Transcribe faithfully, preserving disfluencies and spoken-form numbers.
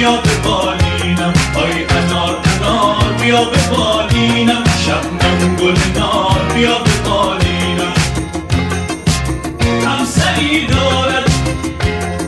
بیا به بالینم، آی انار انار بیا به بالینم، شبنم گل نار بیا